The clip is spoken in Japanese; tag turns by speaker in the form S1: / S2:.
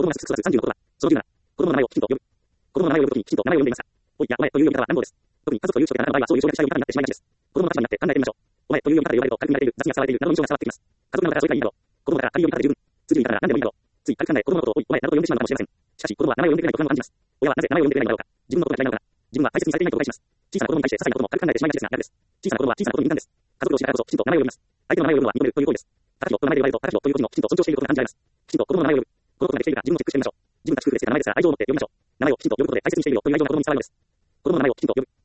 S1: が育つ30のことは、その17、子供の名前をきちんと呼ぶ。子供の名前を呼ぶときにきちんと名前を呼んでいますか。おいや、お前という呼び方は乱暴です。特に家族という人であなたの場合はそういう障害者呼び方になってしまいがちです。子供の立場になって考えてみましょう。お前という呼び方で呼ばれると軽く見られている、雑に扱われているなどの印象が伝わってきます。家族なのだからそれがいいんだろう。子供だから軽い呼び方で十分。通じるんだから何でもいいんだろう。つい軽く考え子供のことをおい、お前などと呼んでしまうかもしれません。しかし子供は名前を呼んでくれないと不安を感じます。親はなぜ名前を呼んでくれないのだろうか。自分のことが嫌いなのかな。自分は大切にされていないと誤解します。小さな子供に対して些細なことも軽く考えてしまいがちですが、やるです。小さな子供は小さなことに敏感です。家族同士だからこそきちんと名前を呼びます。相手の名前を呼ぶのは認めるという行為です。高弘と名前で呼ばれると高弘ということにもきちんと尊重していることが感じられます。きちんと子供の名前を呼ぶ。このことができているか自分もチェックしてみましょう。自分たち夫婦でつけた名前ですから愛情を持って呼びましょう。名前をきちんと呼ぶことで大切にしているよという愛情が子供に伝わるのです。子供の名前をきちんと呼ぶ。